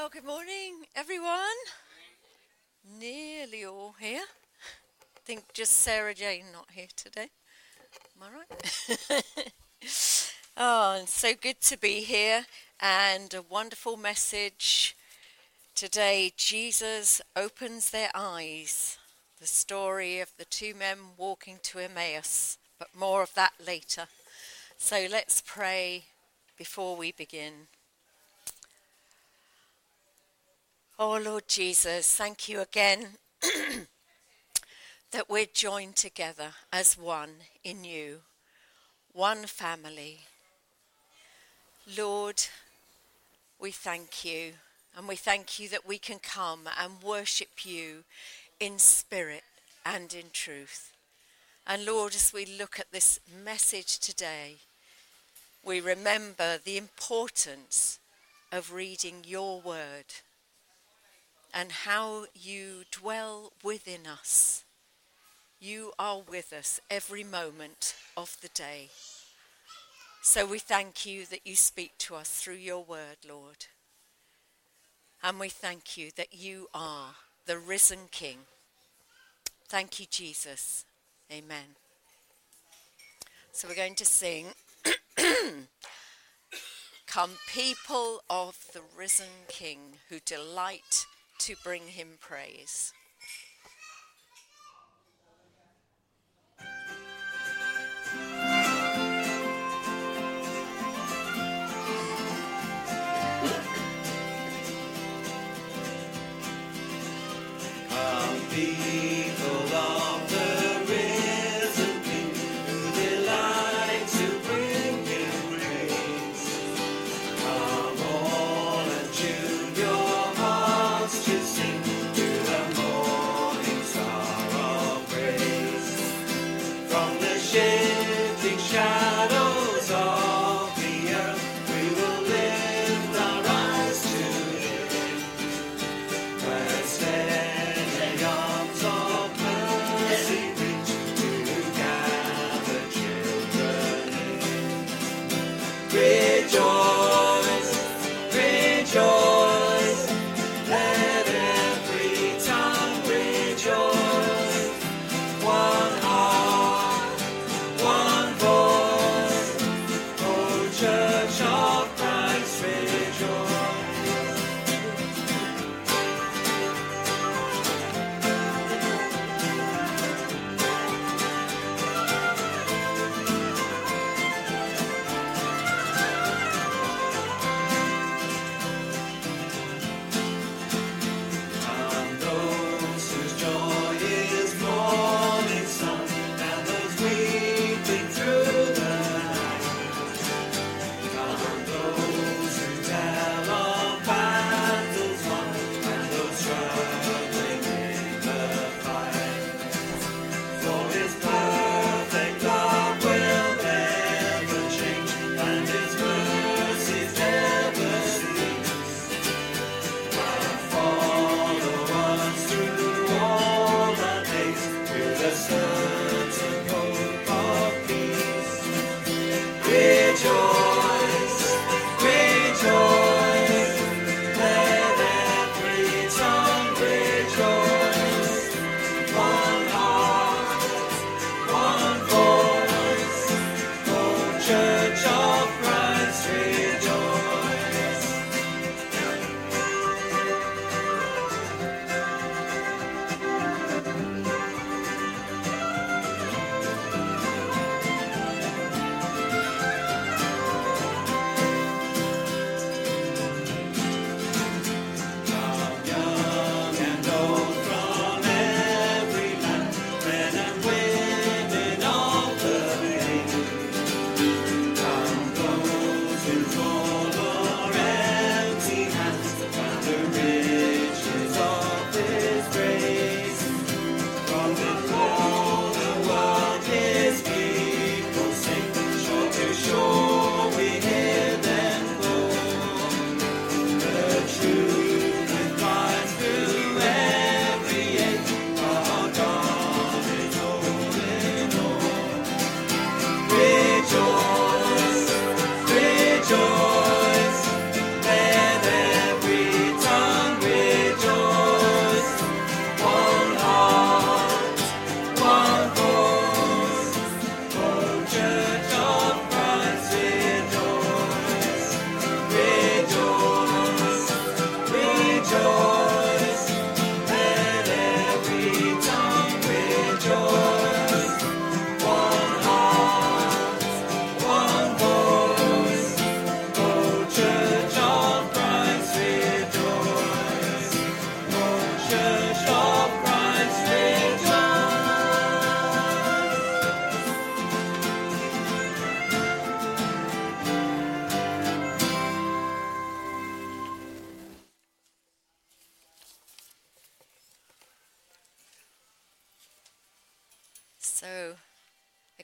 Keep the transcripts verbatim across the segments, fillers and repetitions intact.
Good morning, everyone. Nearly all here. I think just Sarah Jane not here today. Am I right? Oh, and so good to be here, and a wonderful message today. Jesus opens their eyes. The story of the two men walking to Emmaus, but more of that later. So let's pray before we begin. Oh, Lord Jesus, thank you again that we're joined together as one in you, one family. Lord, we thank you, and we thank you that we can come and worship you in spirit and in truth. And Lord, as we look at this message today, we remember the importance of reading your word and how you dwell within us. You are with us every moment of the day. So we thank you that you speak to us through your word, Lord. And we thank you that you are the risen King. Thank you, Jesus. Amen. So we're going to sing, Come people of the risen King who delight to bring him praise. Come people of the risen King who delight to bring him praise. Come all and tune your hearts to sing to the morning star of praise. From the shifting shadows of the earth we will lift our eyes to him. Where steady arms of mercy reach to gather children in. Rejoice, rejoice, let every tongue rejoice. One heart, one voice,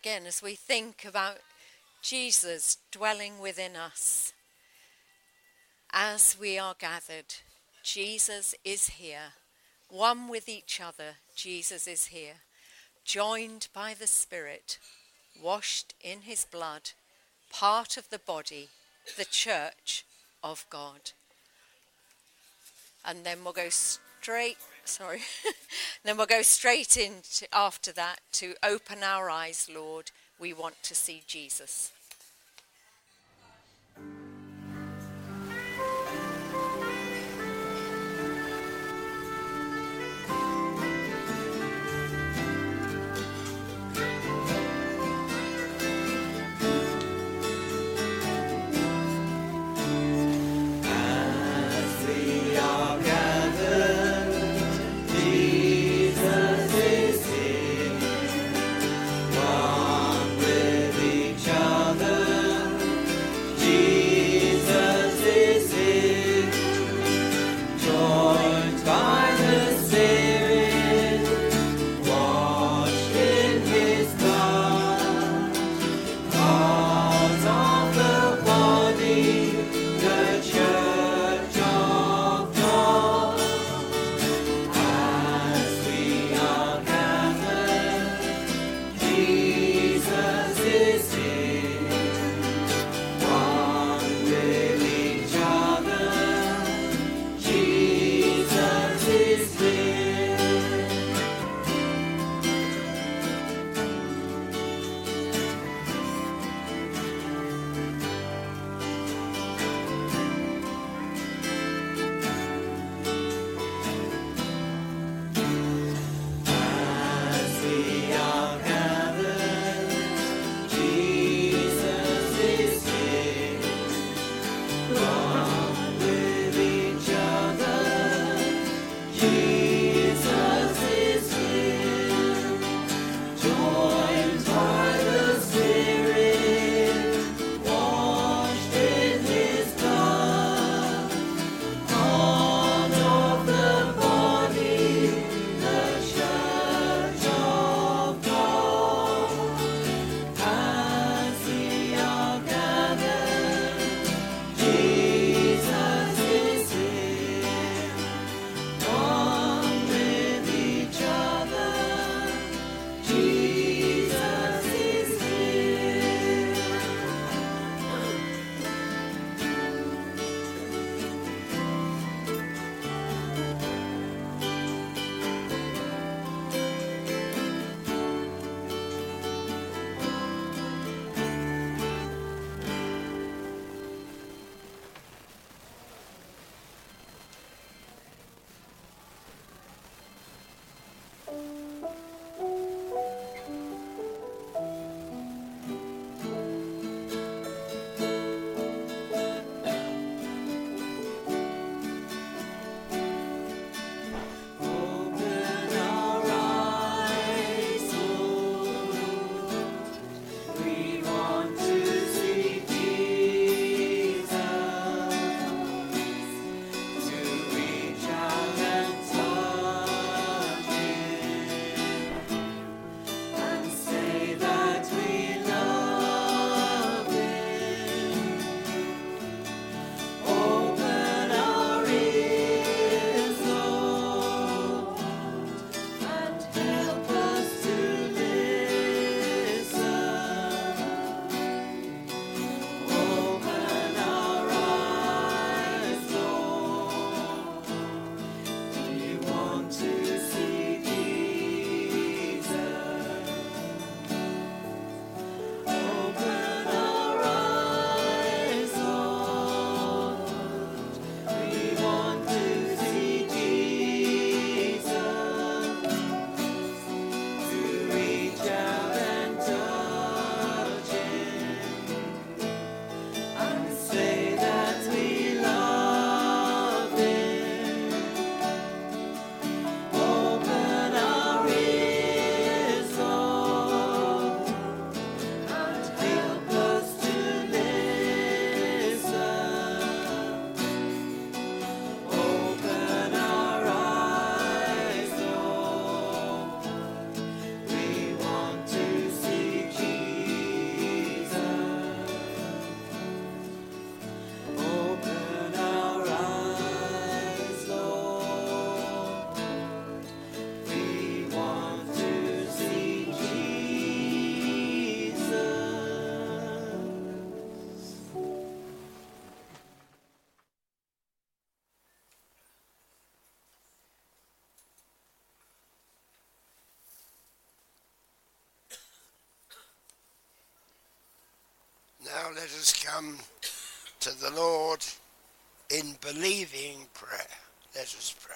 again, as we think about Jesus dwelling within us, as we are gathered, Jesus is here. One with each other, Jesus is here. Joined by the Spirit, washed in his blood, part of the body, the church of God. And then we'll go straight, sorry, then we'll go straight into, after that, to open our eyes, Lord. We want to see Jesus. Other let us come to the Lord in believing prayer. Let us pray.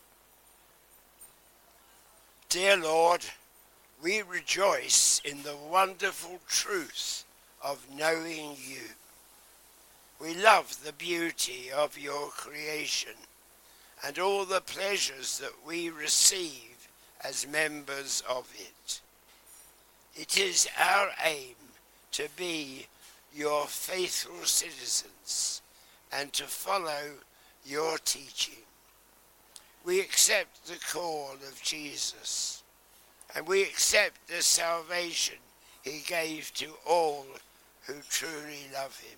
Dear Lord, we rejoice in the wonderful truth of knowing you. We love the beauty of your creation and all the pleasures that we receive as members of it. It is our aim to be your faithful citizens and to follow your teaching. We accept the call of Jesus, and we accept the salvation he gave to all who truly love him.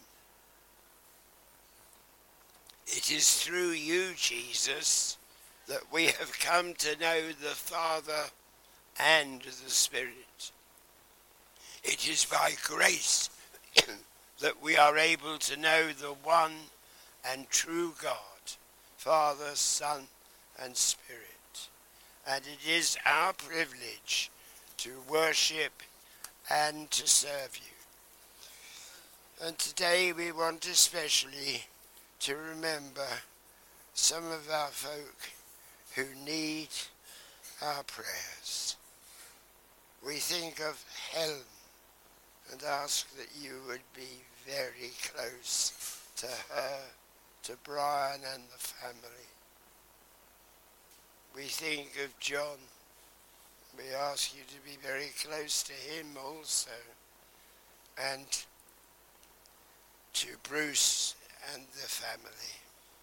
It is through you, Jesus, that we have come to know the Father and the Spirit. It is by grace that we are able to know the one and true God, Father, Son, and Spirit. And it is our privilege to worship and to serve you. And today we want especially to remember some of our folk who need our prayers. We think of Helen and ask that you would be very close to her, to Brian and the family. We think of John. We ask you to be very close to him also. And to Bruce and the family.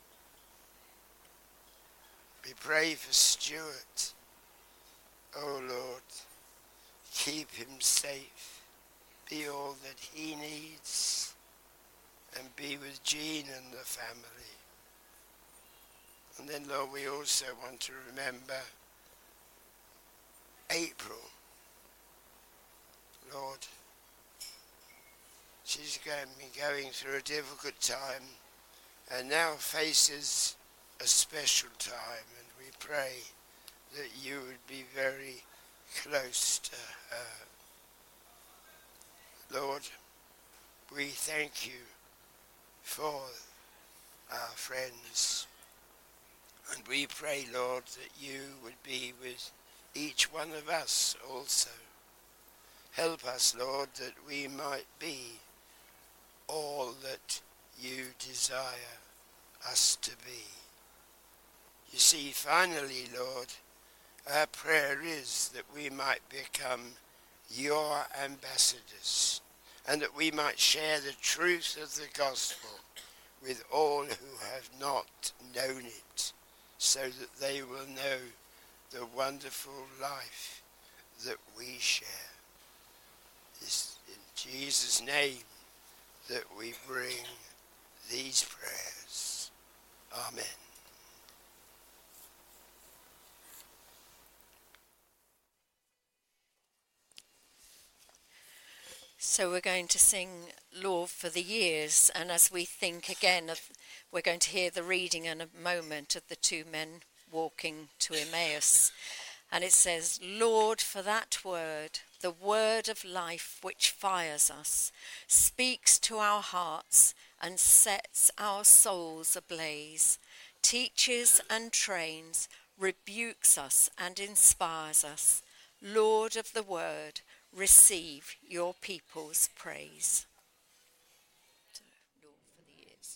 We pray for Stuart. Oh Lord, keep him safe. Be all that he needs. And be with Jean and the family. And then, Lord, we also want to remember April. Lord, she's going, been going through a difficult time and now faces a special time. And we pray that you would be very close to her. Lord, we thank you for our friends. And we pray, Lord, that you would be with each one of us also. Help us, Lord, that we might be all that you desire us to be. You see, finally, Lord, our prayer is that we might become your ambassadors and that we might share the truth of the gospel with all who have not known it, so that they will know the wonderful life that we share. It's in Jesus' name that we bring these prayers. Amen. So we're going to sing Lord for the Years, and as we think again of, we're going to hear the reading in a moment of the two men walking to Emmaus. And it says, Lord, for that word, the word of life which fires us, speaks to our hearts and sets our souls ablaze, teaches and trains, rebukes us and inspires us. Lord of the word, receive your people's praise. So, Lord, for the years.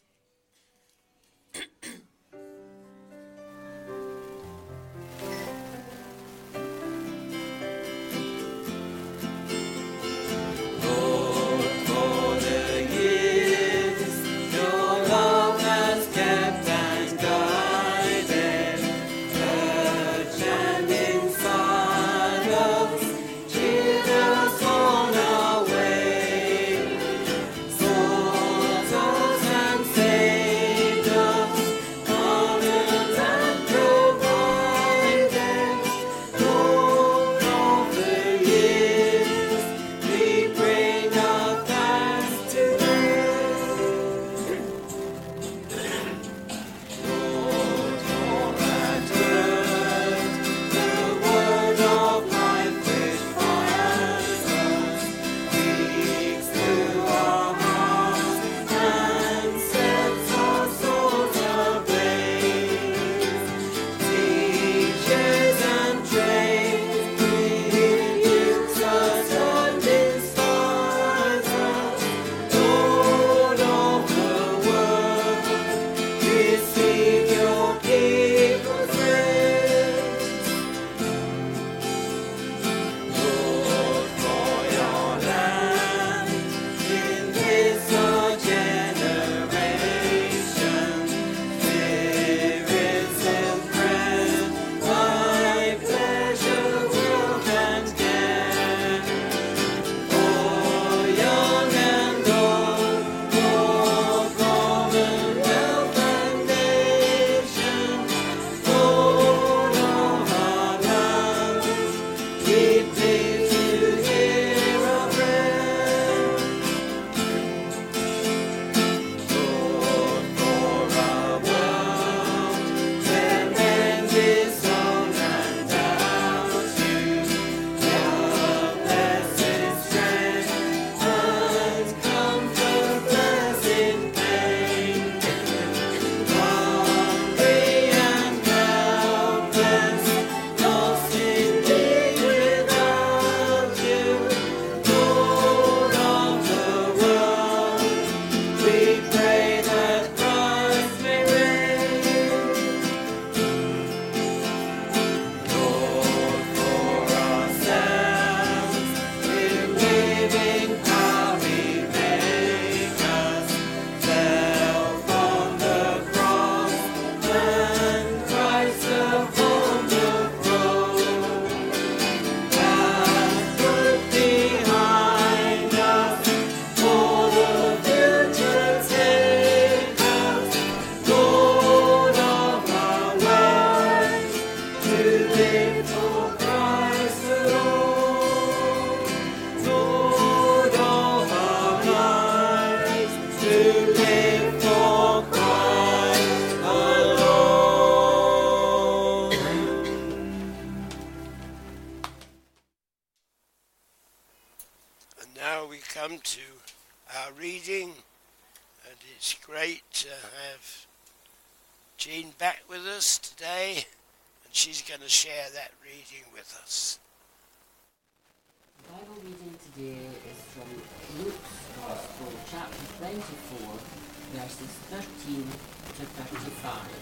our reading, and it's great to have Jean back with us today, and she's going to share that reading with us. The Bible reading today is from Luke's Gospel, chapter twenty-four, verses thirteen to thirty-five.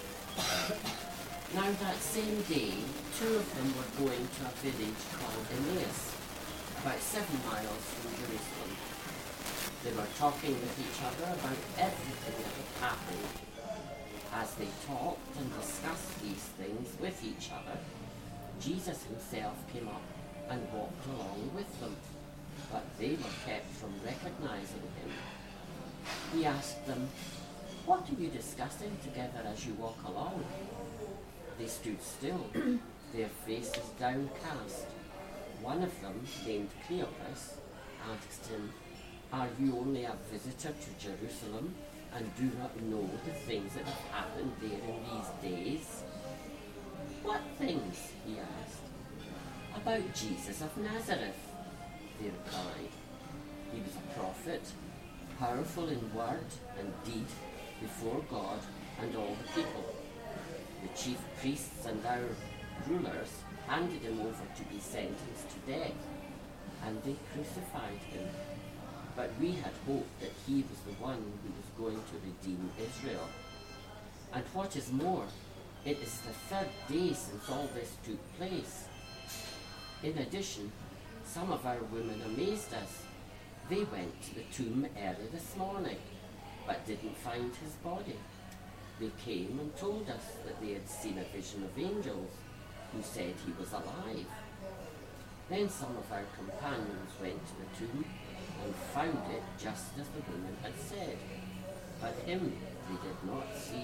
Now that same day, two of them were going to a village called Emmaus, about seven miles from Jerusalem. They were talking with each other about everything that had happened. As they talked and discussed these things with each other, Jesus himself came up and walked along with them, but they were kept from recognizing him. He asked them, "What are you discussing together as you walk along?" They stood still, their faces downcast. One of them, named Cleopas, asked him, "Are you only a visitor to Jerusalem and do not know the things that have happened there in these days?" "What things?" he asked. "About Jesus of Nazareth," they replied. "He was a prophet, powerful in word and deed before God and all the people. The chief priests and our rulers handed him over to be sentenced to death, and they crucified him. But we had hoped that he was the one who was going to redeem Israel. And what is more, it is the third day since all this took place. In addition, some of our women amazed us. They went to the tomb early this morning, but didn't find his body. They came and told us that they had seen a vision of angels who said he was alive." Then some of our companions went to the tomb and found it just as the women had said, but him they did not see.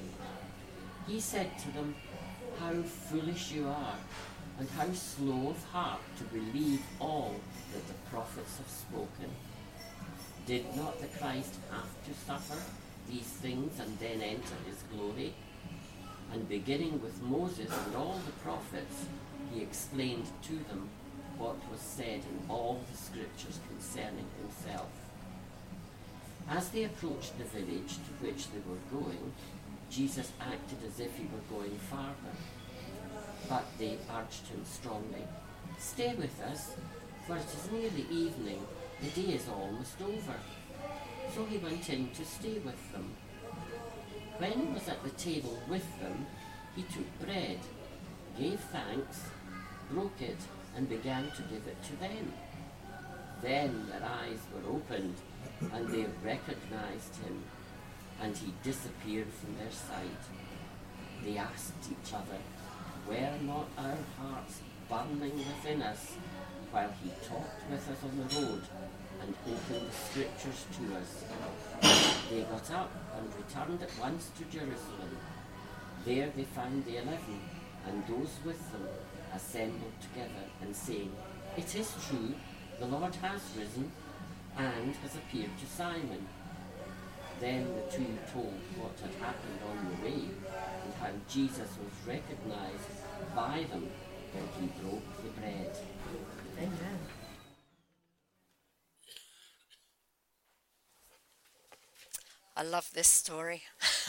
He said to them, "How foolish you are, and how slow of heart to believe all that the prophets have spoken. Did not the Christ have to suffer these things and then enter his glory?" And beginning with Moses and all the prophets, he explained to them what was said in all the scriptures concerning himself. As they approached the village to which they were going, Jesus acted as if he were going farther. But they urged him strongly, "Stay with us, for it is nearly evening, the day is almost over." So he went in to stay with them. When he was at the table with them, he took bread, gave thanks, broke it, and began to give it to them. Then their eyes were opened, and they recognized him, and he disappeared from their sight. They asked each other, "Were not our hearts burning within us while he talked with us on the road and opened the scriptures to us?" They got up and returned at once to Jerusalem. There they found the eleven and those with them assembled together and saying, "It is true, the Lord has risen and has appeared to Simon." Then the two told what had happened on the way and how Jesus was recognized by them when he broke the bread. Amen. I love this story.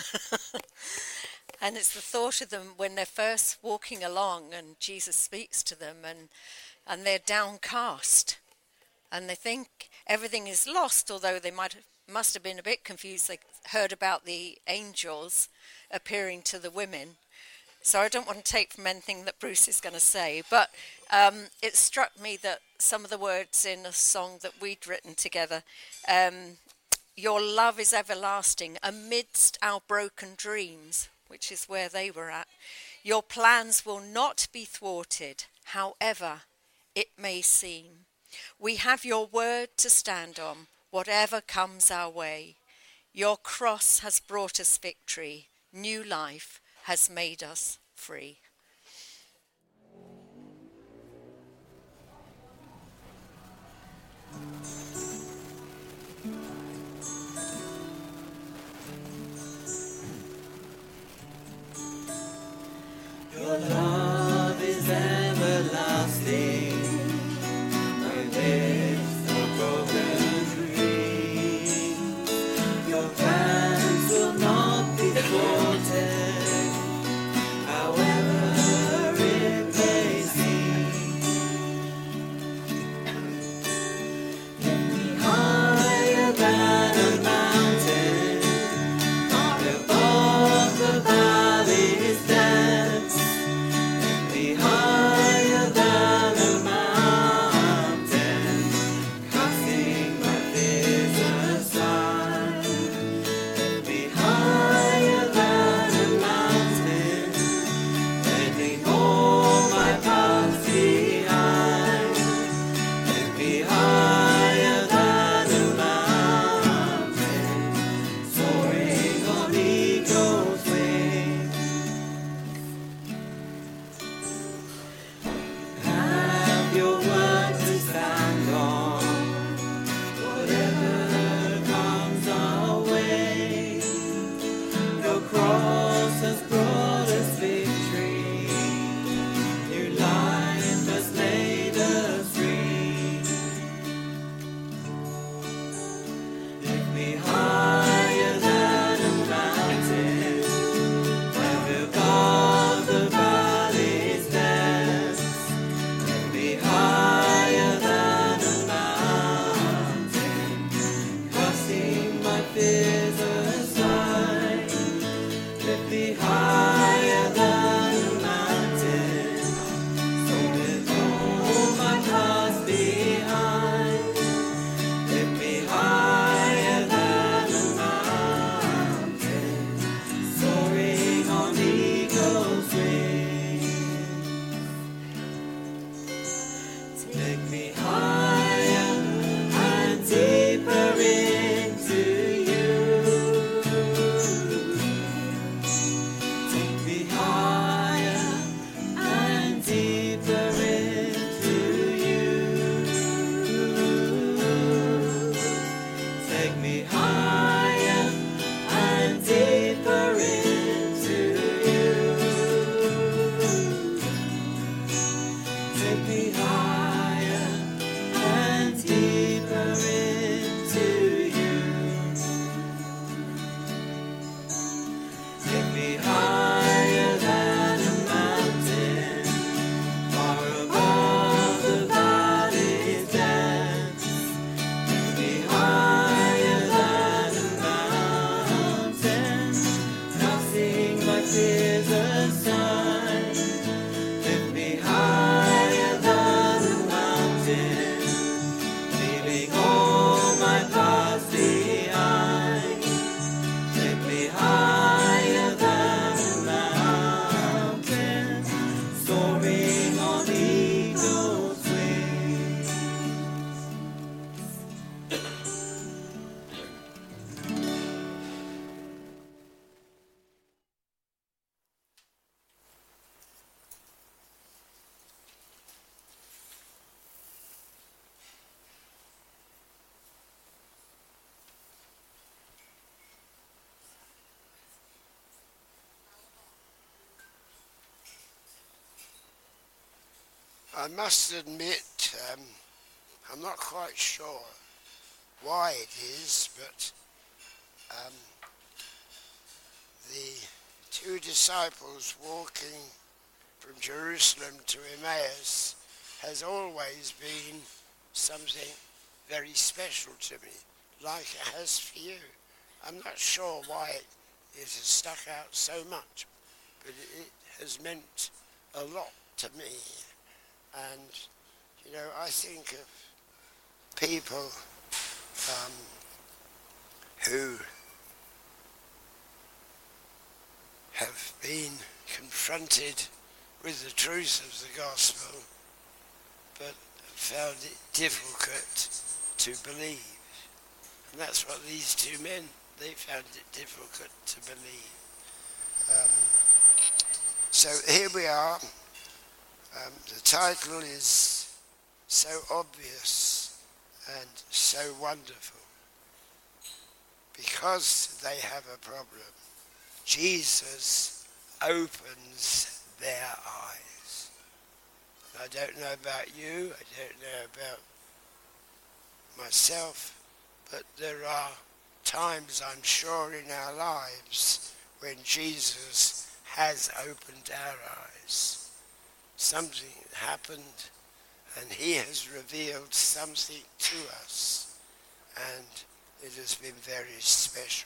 And it's the thought of them when they're first walking along and Jesus speaks to them and, and they're downcast. And they think everything is lost, although they might have, must have been a bit confused. They heard about the angels appearing to the women. So I don't want to take from anything that Bruce is going to say, but um, it struck me that some of the words in a song that we'd written together, um, "Your love is everlasting amidst our broken dreams," which is where they were at. "Your plans will not be thwarted, however it may seem. We have your word to stand on, whatever comes our way. Your cross has brought us victory. New life has made us free." Your love is everlasting amidst the broken I must admit, um, I'm not quite sure why it is, but um, the two disciples walking from Jerusalem to Emmaus has always been something very special to me, like it has for you. I'm not sure why it, it has stuck out so much, but it, it has meant a lot to me. And, you know, I think of people um, who have been confronted with the truth of the gospel, but found it difficult to believe. And that's what these two men, they found it difficult to believe. Um, so here we are. Um, the title is so obvious and so wonderful. Because they have a problem, Jesus opens their eyes. I don't know about you, I don't know about myself, but there are times, I'm sure, in our lives when Jesus has opened our eyes. Something happened and he has revealed something to us, and it has been very special.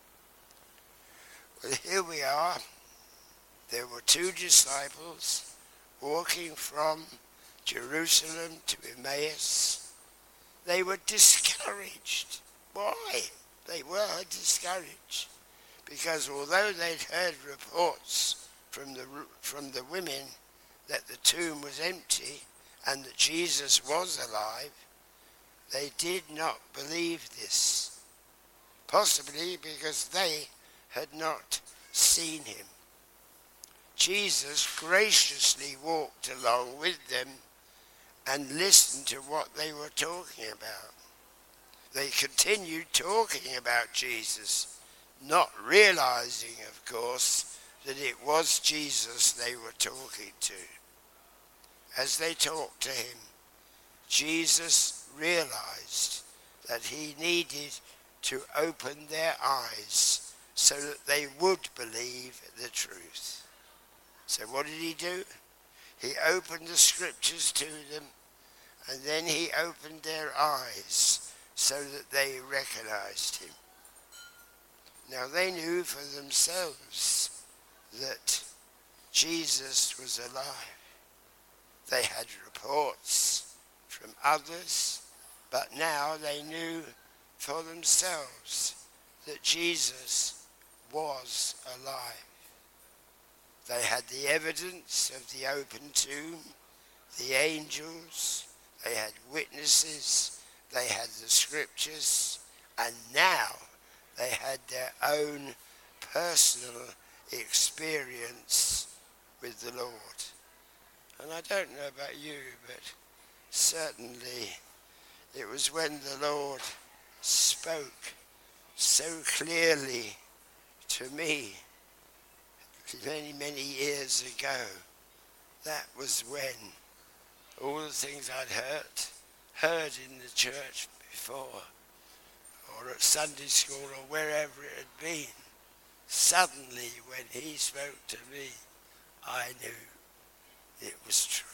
Well, here we are. There were two disciples walking from Jerusalem to Emmaus. They were discouraged. Why? They were discouraged because although they'd heard reports from the from the women that the tomb was empty and that Jesus was alive, they did not believe this, possibly because they had not seen him. Jesus graciously walked along with them and listened to what they were talking about. They continued talking about Jesus, not realizing, of course, that it was Jesus they were talking to. As they talked to him, Jesus realized that he needed to open their eyes so that they would believe the truth. So what did he do? He opened the scriptures to them, and then he opened their eyes so that they recognized him. Now they knew for themselves that Jesus was alive. They had reports from others, but now they knew for themselves that Jesus was alive. They had the evidence of the open tomb, the angels, they had witnesses, they had the scriptures, and now they had their own personal experience with the Lord. And I don't know about you, but certainly it was when the Lord spoke so clearly to me many, many years ago. That was when all the things I'd heard, heard in the church before, or at Sunday school, or wherever it had been, suddenly when he spoke to me, I knew it was true.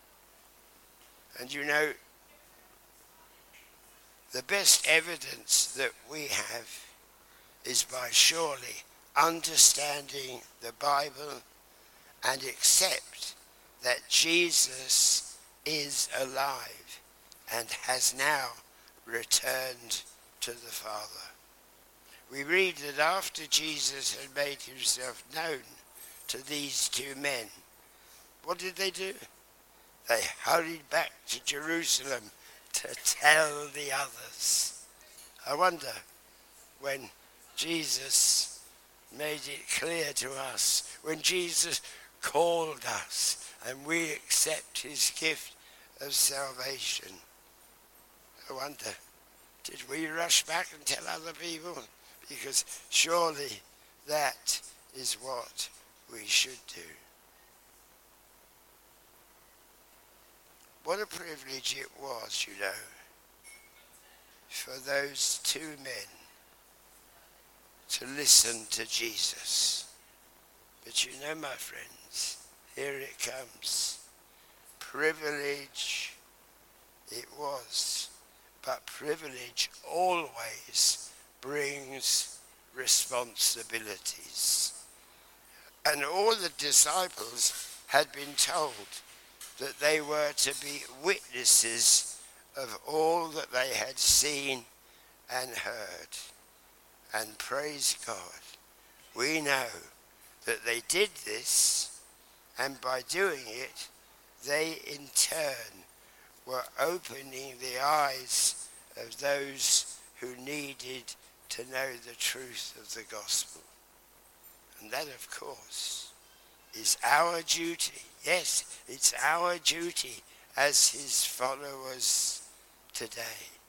And you know, the best evidence that we have is by surely understanding the Bible and accept that Jesus is alive and has now returned to the Father. We read that after Jesus had made himself known to these two men, what did they do? They hurried back to Jerusalem to tell the others. I wonder, when Jesus made it clear to us, when Jesus called us and we accept his gift of salvation, I wonder, did we rush back and tell other people? Because surely that is what we should do. What a privilege it was, you know, for those two men to listen to Jesus. But you know, my friends, here it comes. Privilege it was, but privilege always brings responsibilities. And all the disciples had been told that they were to be witnesses of all that they had seen and heard. And praise God, we know that they did this, and by doing it, they in turn were opening the eyes of those who needed to know the truth of the gospel. And that, of course, is our duty. Yes, it's our duty as his followers today.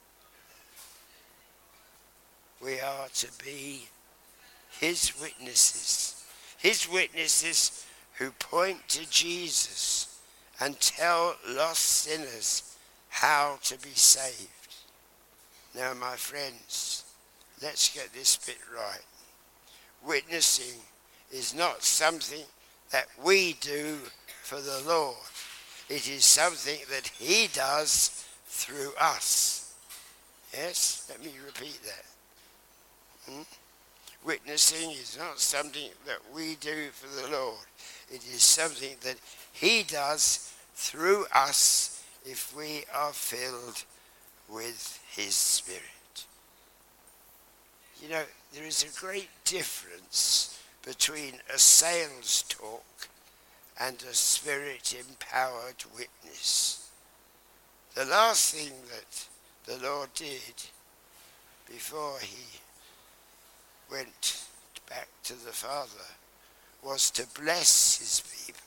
We are to be his witnesses. His witnesses who point to Jesus and tell lost sinners how to be saved. Now, my friends, let's get this bit right. Witnessing is not something that we do for the Lord. It is something that he does through us. Yes? Let me repeat that. Hmm? Witnessing is not something that we do for the Lord. It is something that he does through us if we are filled with his Spirit. You know, there is a great difference between a sales talk and a Spirit-empowered witness. The last thing that the Lord did before he went back to the Father was to bless his people.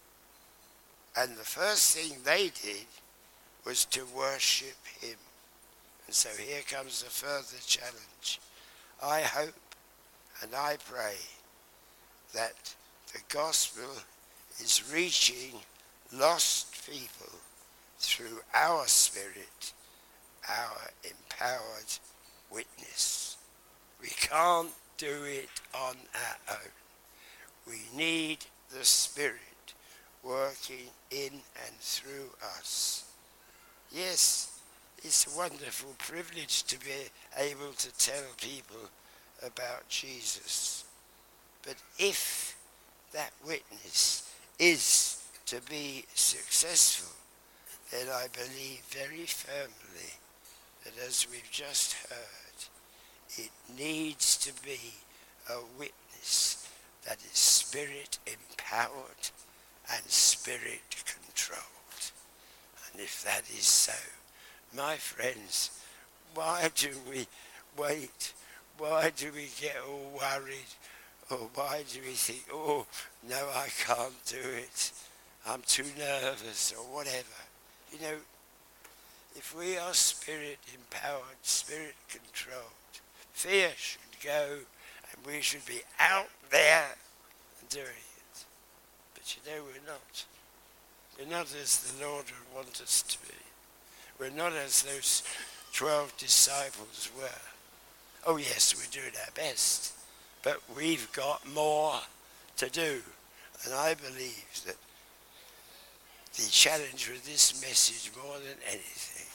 And the first thing they did was to worship him. And so here comes a further challenge. I hope and I pray that the gospel is reaching lost people through our spirit, our empowered witness. We can't do it on our own. We need the Spirit working in and through us. Yes, it's a wonderful privilege to be able to tell people about Jesus. But if that witness is to be successful, then I believe very firmly that, as we've just heard, it needs to be a witness that is Spirit empowered and Spirit controlled. And if that is so, my friends, why do we wait? Why do we get all worried? Or why do we think, oh, no, I can't do it. I'm too nervous or whatever. You know, if we are Spirit empowered, Spirit controlled, fear should go and we should be out there doing it. But you know, we're not. We're not as the Lord would want us to be. We're not as those twelve disciples were. Oh yes, we're doing our best, but we've got more to do. And I believe that the challenge with this message more than anything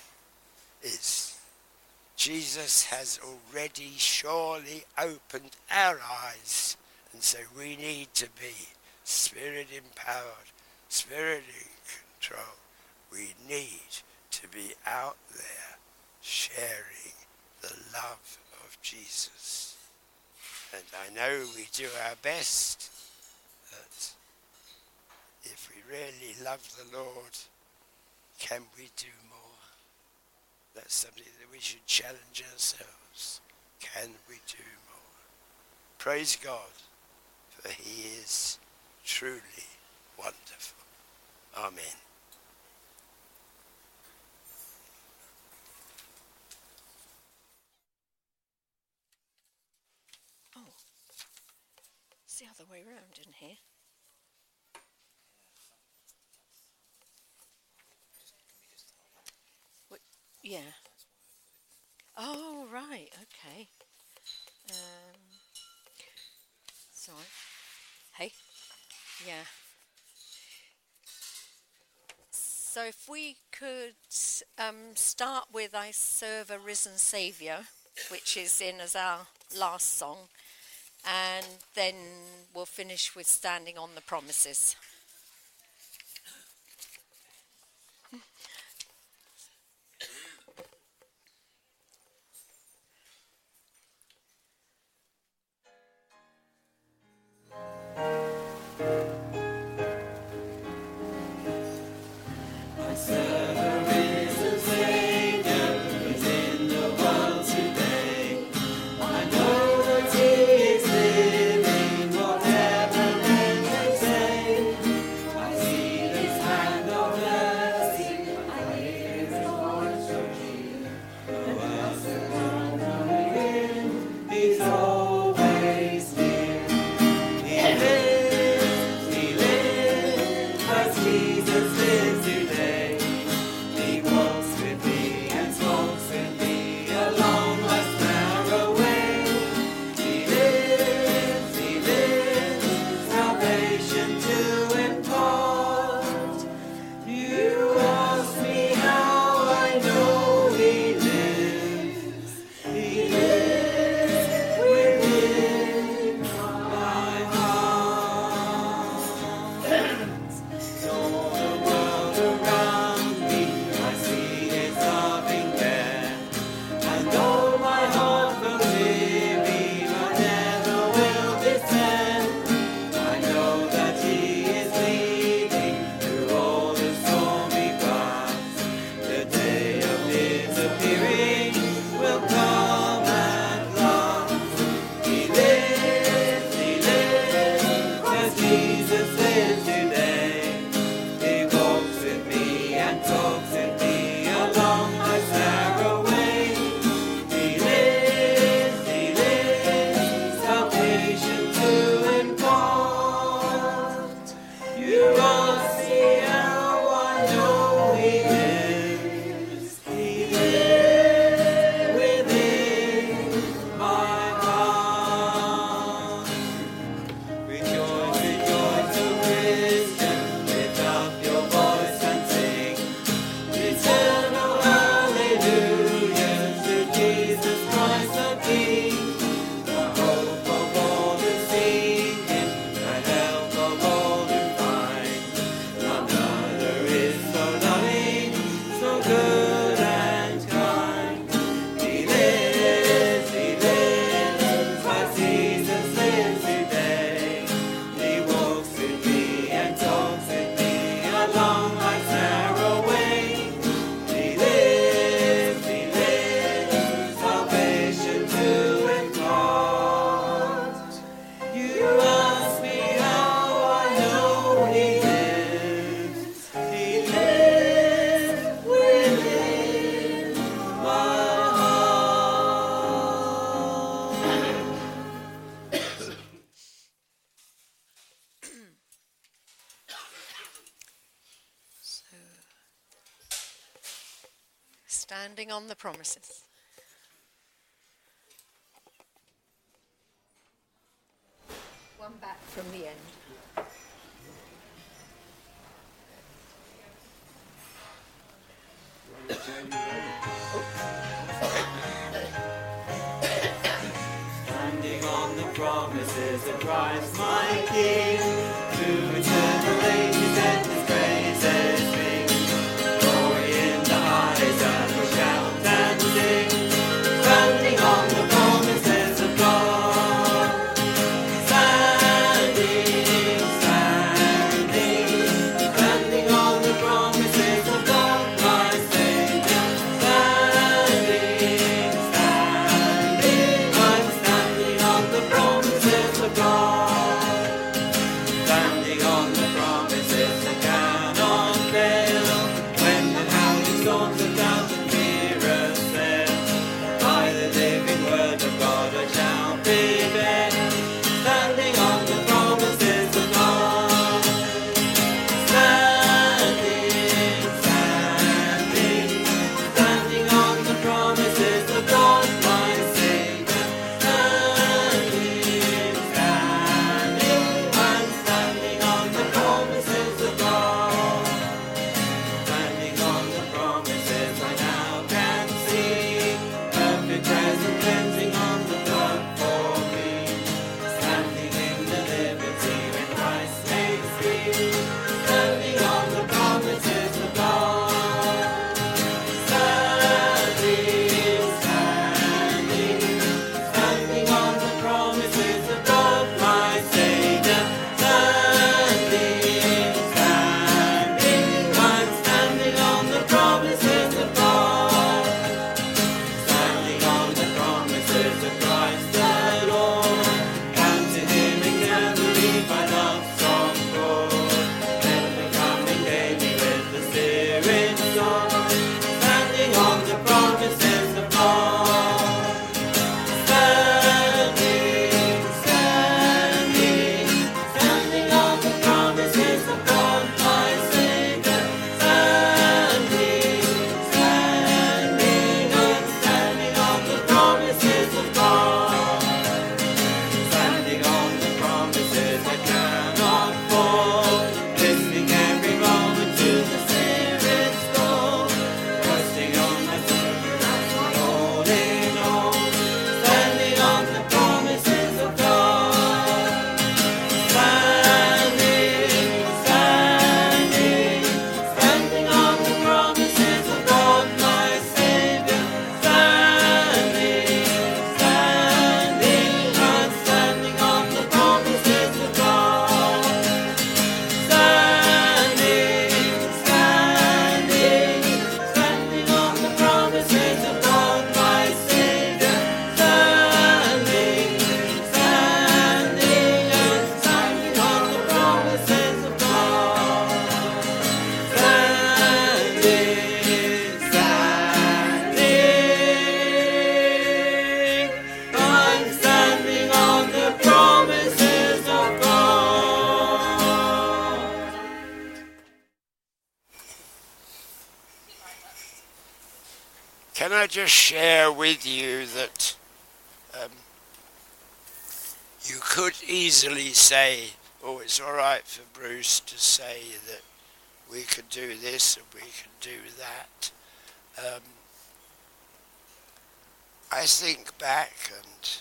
is Jesus has already surely opened our eyes, and so we need to be Spirit empowered, Spirit in control. We need to be out there sharing the love of Jesus. And I know we do our best, but if we really love the Lord, can we do more? That's something that we should challenge ourselves. Can we do more? Praise God, for he is truly wonderful. Amen. Oh, it's the other way round in here. Yeah. Oh, right. Okay. Um, sorry. Hey. Yeah. So if we could um, start with I Serve a Risen Saviour, which is in as our last song, and then we'll finish with Standing on the Promises. Standing on the Promises. One back from the end. Standing on the promises of Christ my King, to eternal ages and his praises sing. Glory in the highest and we shout and sing. Standing on the promises of God. Standing, standing, standing on the promises of God, my Savior. Standing, standing, I'm standing on the promises of God. just share with you that um, you could easily say, oh, it's all right for Bruce to say that we could do this and we could do that. Um, I think back, and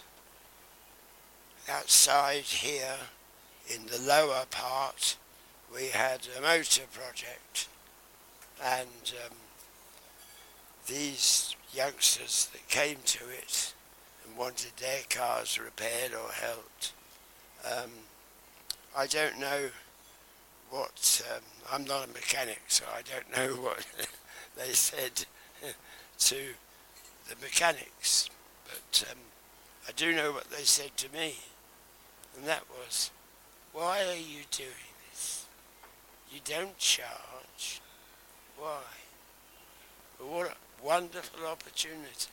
outside here in the lower part we had a motor project, and um, these youngsters that came to it and wanted their cars repaired or helped, um, I don't know what, um, I'm not a mechanic, so I don't know what they said to the mechanics, but um, I do know what they said to me, and that was, why are you doing this? You don't charge. Why? Well, what a wonderful opportunity.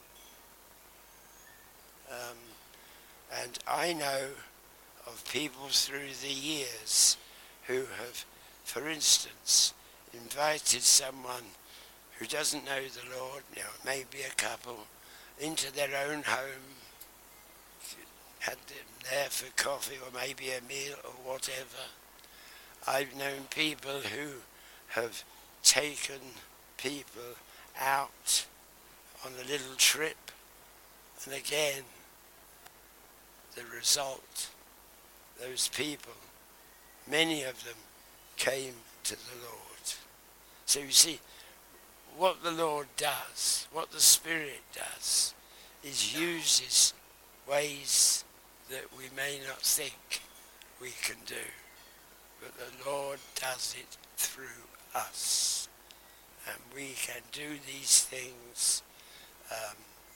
Um, and I know of people through the years who have, for instance, invited someone who doesn't know the Lord, you know, maybe a couple, into their own home, had them there for coffee or maybe a meal or whatever. I've known people who have taken people out on a little trip, and again, the result, those people, many of them came to the Lord. So you see, what the Lord does, what the Spirit does, is uses ways that we may not think we can do. But the Lord does it through us. And we can do these things. Um,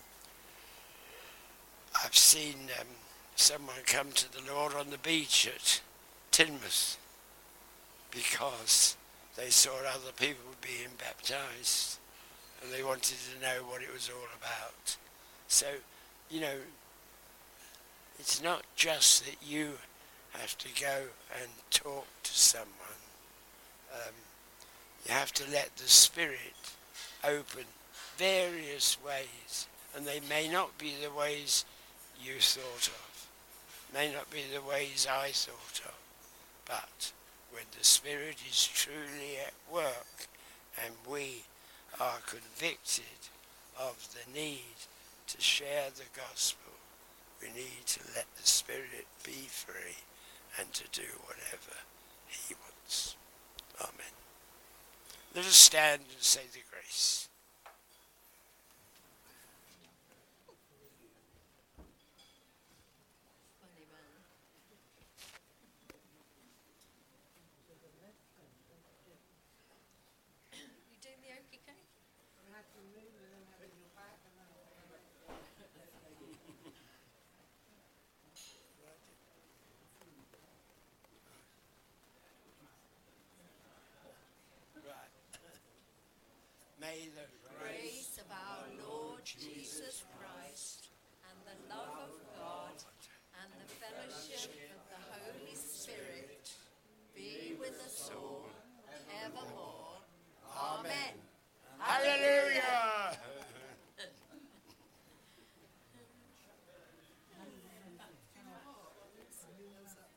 I've seen um, someone come to the Lord on the beach at Teignmouth because they saw other people being baptized and they wanted to know what it was all about. So, you know, it's not just that you have to go and talk to someone. Um, you have to let the Spirit open various ways, and they may not be the ways you thought of, may not be the ways I thought of, but when the Spirit is truly at work and we are convicted of the need to share the gospel, we need to let the Spirit be free and to do whatever he wants. Amen. Let us stand and say the grace. You doing the okey cake? May the